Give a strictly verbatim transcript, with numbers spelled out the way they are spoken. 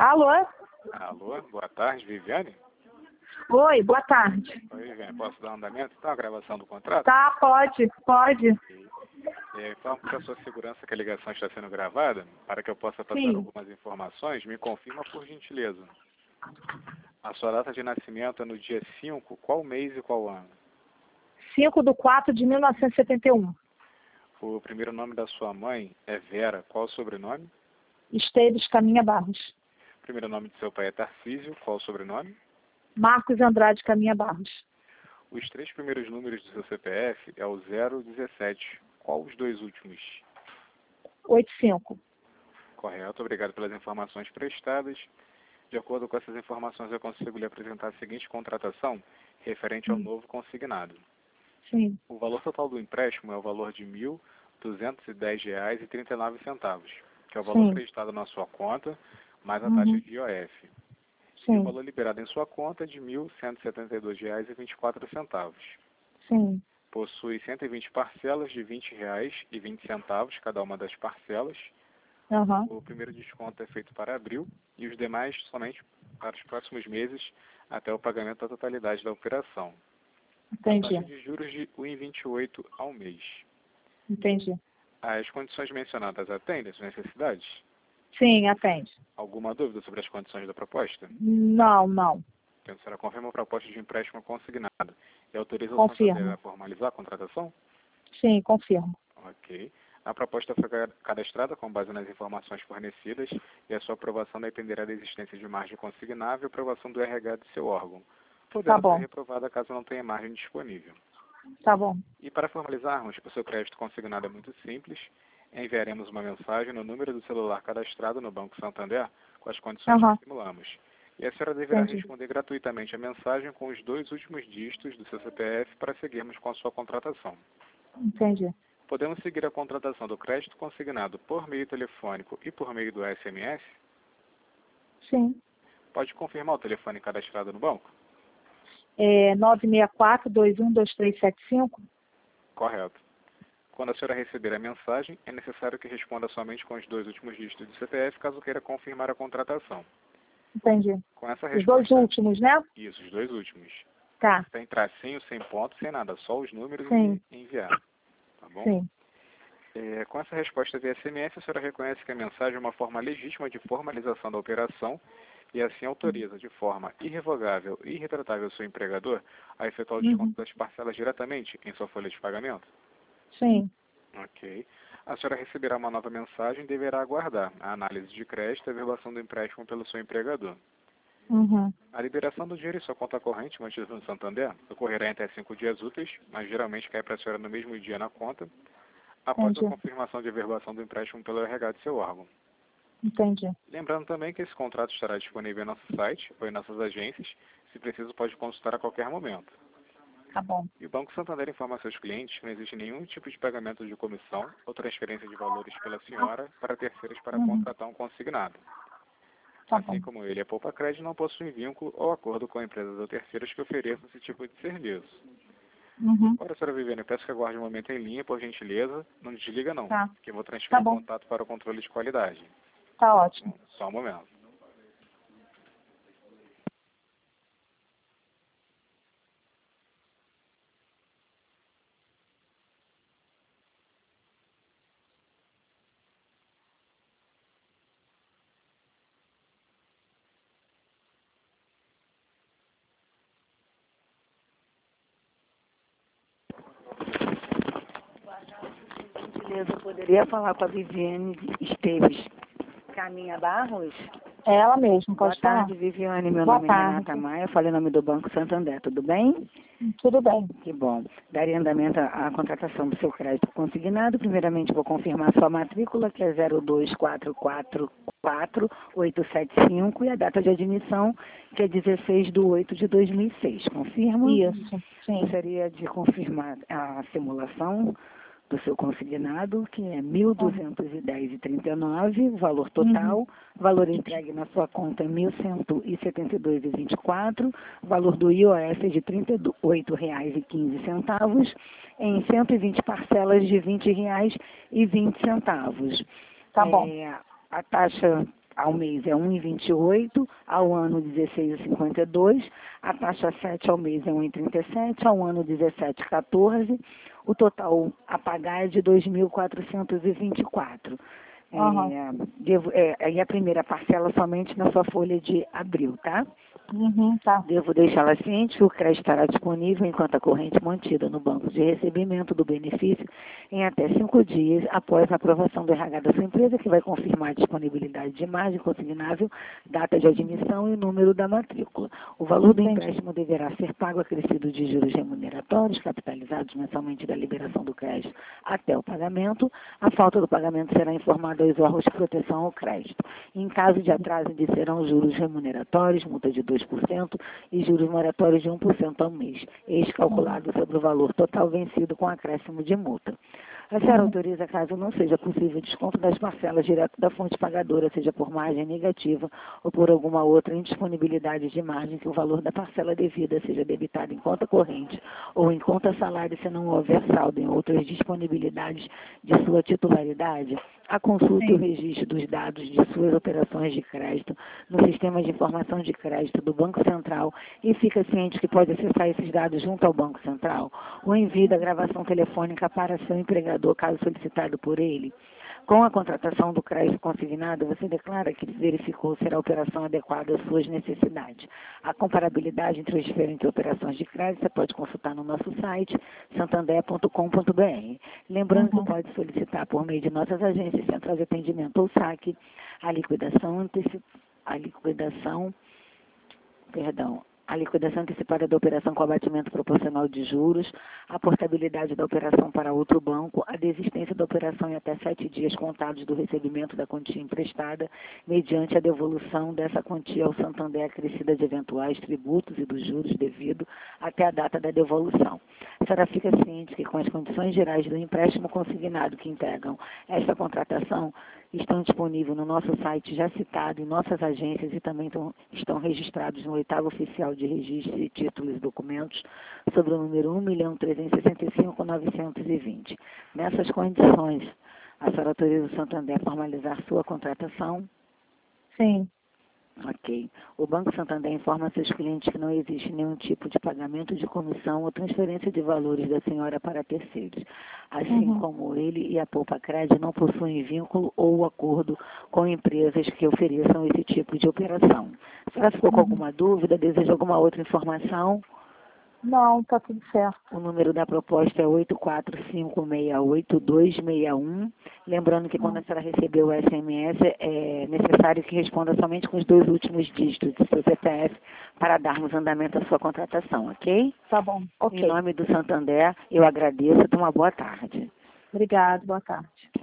Alô? Alô, boa tarde, Viviane? Oi, boa tarde. Oi, Viviane, posso dar andamento? Então, a gravação do contrato? Tá, pode, pode. É, então, para a sua segurança que a ligação está sendo gravada, para que eu possa passar Sim. algumas informações, me confirma por gentileza. A sua data de nascimento é no dia cinco, qual mês e qual ano? cinco de quatro de mil novecentos e setenta e um. O primeiro nome da sua mãe é Vera, qual o sobrenome? Esteves Caminha Barros. O primeiro nome de seu pai é Tarcísio, qual o sobrenome? Marcos Andrade Caminha Barros. Os três primeiros números do seu C P F é o zero dezessete. Qual os dois últimos? oitenta e cinco. Correto, obrigado pelas informações prestadas. De acordo com essas informações, eu consigo lhe apresentar a seguinte contratação referente ao Hum. novo consignado. Sim. O valor total do empréstimo é o valor de mil duzentos e dez reais e trinta e nove centavos, que é o valor Sim. acreditado na sua conta, mais a Uhum. taxa de I O F. E Sim. o valor liberado em sua conta é de mil cento e setenta e dois reais e vinte e quatro centavos. Sim. Possui cento e vinte parcelas de vinte reais e vinte centavos cada uma das parcelas. Aham. O primeiro desconto é feito para abril e os demais somente para os próximos meses até o pagamento da totalidade da operação. Entendi. Taxa de juros de um vírgula vinte e oito ao mês. Entendi. As condições mencionadas atendem às necessidades? Sim, atende. Alguma dúvida sobre as condições da proposta? Não, não. Então, a senhora confirma a proposta de empréstimo consignado e autoriza o Santander Confirmo. a formalizar a contratação? Sim, confirmo. Ok. A proposta foi cadastrada com base nas informações fornecidas e a sua aprovação dependerá da existência de margem consignável e aprovação do R H de seu órgão, podendo Tá bom. ser reprovada caso não tenha margem disponível. Tá bom. E para formalizarmos, o seu crédito consignado é muito simples. Enviaremos uma mensagem no número do celular cadastrado no Banco Santander com as condições Aham. que simulamos. E a senhora deverá Entendi. responder gratuitamente a mensagem com os dois últimos dígitos do seu C P F para seguirmos com a sua contratação. Entendi. Podemos seguir a contratação do crédito consignado por meio telefônico e por meio do S M S? Sim. Pode confirmar o telefone cadastrado no banco? É nove seis quatro, dois um, dois três sete cinco? Correto. Quando a senhora receber a mensagem, é necessário que responda somente com os dois últimos dígitos do C P F, caso queira confirmar a contratação. Entendi. Com essa Os dois resposta... últimos, né? Isso, os dois últimos. Tá. Sem tracinho, sem ponto, sem nada, só os números Sim. e enviar. Tá bom? Sim. É, com essa resposta via S M S, a senhora reconhece que a mensagem é uma forma legítima de formalização da operação e assim autoriza de forma irrevogável e irretratável o seu empregador a efetuar o desconto Uhum. das parcelas diretamente em sua folha de pagamento? Sim. Ok. A senhora receberá uma nova mensagem e deverá aguardar a análise de crédito e a averbação do empréstimo pelo seu empregador. Uhum. A liberação do dinheiro em sua conta corrente, mantida no Santander, ocorrerá em até cinco dias úteis, mas geralmente cai para a senhora no mesmo dia na conta, após a Entendi. confirmação de averbação do empréstimo pelo R H de seu órgão. Entendi. Lembrando também que esse contrato estará disponível em nosso site ou em nossas agências, se preciso pode consultar a qualquer momento. Tá bom. E o Banco Santander informa a seus clientes que não existe nenhum tipo de pagamento de comissão ou transferência de valores pela senhora para terceiros para Uhum. contratar um consignado. Tá Assim bom. como ele é poupa crédito, não possui vínculo ou acordo com empresas ou terceiros que ofereçam esse tipo de serviço. Uhum. Agora, senhora Viviane, eu peço que aguarde um momento em linha, por gentileza. Não desliga não, Tá. que eu vou transferir Tá o bom. contato para o controle de qualidade. Tá ótimo. Só um momento. Por gentileza, eu poderia falar com a Viviane Esteves Caminha Barros? É ela mesmo, Boa pode falar. tarde, Viviane. Meu Boa nome é tarde. Renata Maia, falei em nome do Banco Santander, tudo bem? Tudo bem. Que bom. Daria andamento à à contratação do seu crédito consignado. Primeiramente, vou confirmar sua matrícula, que é zero dois quatro quatro quatro oito sete cinco, e a data de admissão, que é dezesseis de oito de dois mil e seis. Confirma? Isso. Sim. Gostaria de confirmar a simulação do seu consignado, que é mil duzentos e dez reais e trinta e nove centavos, valor total, Uhum. valor entregue na sua conta é mil cento e setenta e dois reais e vinte e quatro centavos, valor do I O F é de trinta e oito reais e quinze centavos, em cento e vinte parcelas de vinte reais e vinte centavos. Tá bom. É, a taxa ao mês é um vírgula vinte e oito, ao ano dezesseis vírgula cinquenta e dois, a taxa sete ao mês é um vírgula trinta e sete, ao ano dezessete vírgula quatorze, o total a pagar é de dois mil quatrocentos e vinte e quatro. Uhum. É, devo, é, e a primeira parcela somente na sua folha de abril, tá? Uhum, tá. Devo deixá-la ciente que o crédito estará disponível enquanto a corrente mantida no banco de recebimento do benefício em até cinco dias após a aprovação do R H da sua empresa, que vai confirmar a disponibilidade de margem consignável, data de admissão e número da matrícula. O valor do Entendi. empréstimo deverá ser pago acrescido de juros remuneratórios, capitalizados mensalmente da liberação do crédito até o pagamento. A falta do pagamento será informada aos órgãos de proteção ao crédito. Em caso de atraso, serão juros remuneratórios, multa de dois por cento e juros moratórios de um por cento ao mês, ex calculado sobre o valor total vencido com acréscimo de multa. A senhora autoriza, caso não seja possível, desconto das parcelas direto da fonte pagadora, seja por margem negativa ou por alguma outra indisponibilidade de margem, que o valor da parcela devida seja debitado em conta corrente ou em conta salário, se não houver saldo em outras disponibilidades de sua titularidade. A consulta e o registro dos dados de suas operações de crédito no Sistema de Informação de Crédito do Banco Central e fica ciente que pode acessar esses dados junto ao Banco Central. O envio da gravação telefônica para seu empregador, caso solicitado por ele. Com a contratação do crédito consignado, você declara que verificou ser a operação adequada às suas necessidades. A comparabilidade entre as diferentes operações de crédito você pode consultar no nosso site, santander ponto com ponto br. Lembrando Uhum. que pode solicitar por meio de nossas agências, centrais de atendimento ou saque, a liquidação antecipada, a liquidação, perdão, a liquidação antecipada da operação com abatimento proporcional de juros, a portabilidade da operação para outro banco, a desistência da operação em até sete dias contados do recebimento da quantia emprestada, mediante a devolução dessa quantia ao Santander acrescida de eventuais tributos e dos juros devido até a data da devolução. A senhora fica ciente que com as condições gerais do empréstimo consignado que integram esta contratação, estão disponíveis no nosso site já citado, em nossas agências e também estão, estão registrados no oitavo oficial de registro de títulos e documentos sobre o número um milhão trezentos e sessenta e cinco mil novecentos e vinte. Nessas condições, a senhora autoriza o Santander a formalizar sua contratação? Sim. Ok. O Banco Santander informa a seus clientes que não existe nenhum tipo de pagamento de comissão ou transferência de valores da senhora para terceiros, assim Uhum. como ele e a Poupa Crédito não possuem vínculo ou acordo com empresas que ofereçam esse tipo de operação. A senhora ficou com Uhum. alguma dúvida? Deseja alguma outra informação? Não, tá tudo certo. O número da proposta é oito quatro cinco seis oito dois seis um. Lembrando que quando a senhora receber o S M S, é necessário que responda somente com os dois últimos dígitos do seu C P F para darmos andamento à sua contratação, ok? Tá bom, ok. Em nome do Santander, eu agradeço. Tenha uma boa tarde. Obrigada, boa tarde.